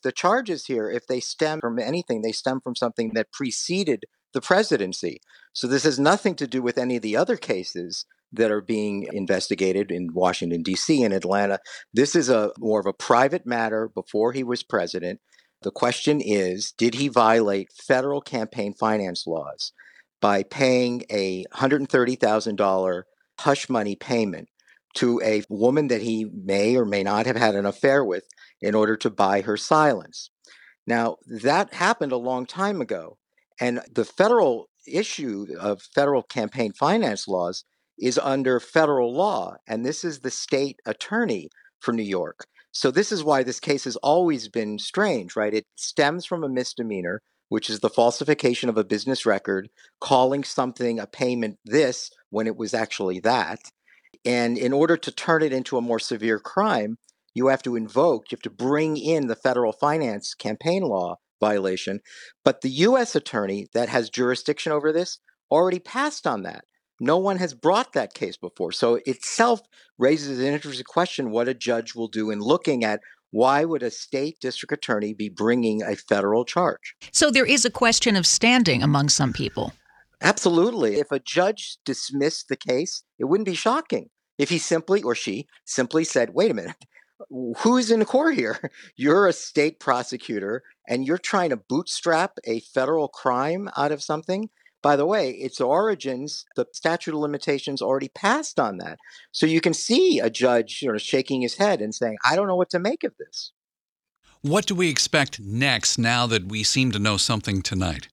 The charges here, if they stem from anything, they stem from something that preceded the presidency. So this has nothing to do with any of the other cases that are being investigated in Washington, D.C. and Atlanta. This is a more of a private matter before he was president. The question is, did he violate federal campaign finance laws by paying a $130,000 hush money payment to a woman that he may or may not have had an affair with in order to buy her silence? Now, that happened a long time ago. And the federal issue of federal campaign finance laws is under federal law. And this is the state attorney for New York. So this is why this case has always been strange, right? It stems from a misdemeanor, which is the falsification of a business record, calling something a payment this when it was actually that. And in order to turn it into a more severe crime, you have to bring in the federal finance campaign law violation. But the U.S. attorney that has jurisdiction over this already passed on that. No one has brought that case before. So itself raises an interesting question what a judge will do in looking at why would a state district attorney be bringing a federal charge? So there is a question of standing among some people. Absolutely. If a judge dismissed the case, it wouldn't be shocking. If he simply or she simply said, wait a minute, who's in court here? You're a state prosecutor and you're trying to bootstrap a federal crime out of something. By the way, its origins, the statute of limitations already passed on that. So you can see a judge sort of shaking his head and saying, I don't know what to make of this. What do we expect next now that we seem to know something tonight?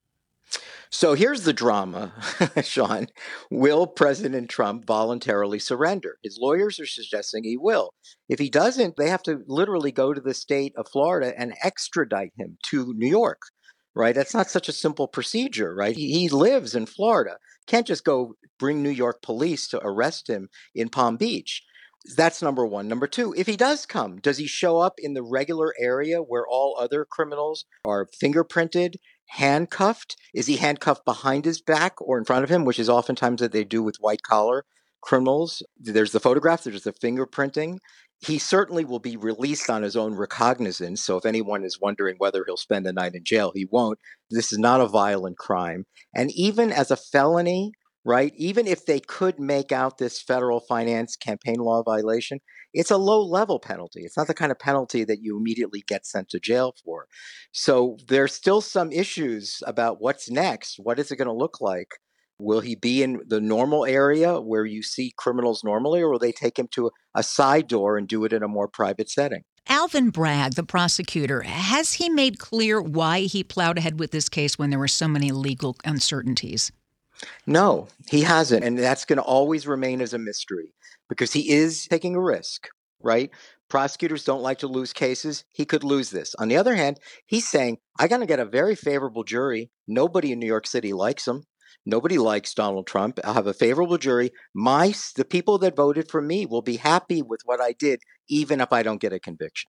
So here's the drama, Sean. Will President Trump voluntarily surrender? His lawyers are suggesting he will. If he doesn't, they have to literally go to the state of Florida and extradite him to New York, right? That's not such a simple procedure, right? He lives in Florida. Can't just go bring New York police to arrest him in Palm Beach. That's number one. Number two, if he does come, does he show up in the regular area where all other criminals are fingerprinted, handcuffed? Is he handcuffed behind his back or in front of him, which is oftentimes that they do with white collar criminals? There's the photograph, there's the fingerprinting. He certainly will be released on his own recognizance. So if anyone is wondering whether he'll spend the night in jail, he won't. This is not a violent crime. And even as a felony, right, even if they could make out this federal finance campaign law violation, it's a low-level penalty. It's not the kind of penalty that you immediately get sent to jail for. So there's still some issues about what's next. What is it going to look like? Will he be in the normal area where you see criminals normally, or will they take him to a side door and do it in a more private setting? Alvin Bragg, the prosecutor, has he made clear why he plowed ahead with this case when there were so many legal uncertainties? No, he hasn't. And that's going to always remain as a mystery because he is taking a risk, right? Prosecutors don't like to lose cases. He could lose this. On the other hand, he's saying, I'm going to get a very favorable jury. Nobody in New York City likes him. Nobody likes Donald Trump. I'll have a favorable jury. The people that voted for me will be happy with what I did, even if I don't get a conviction.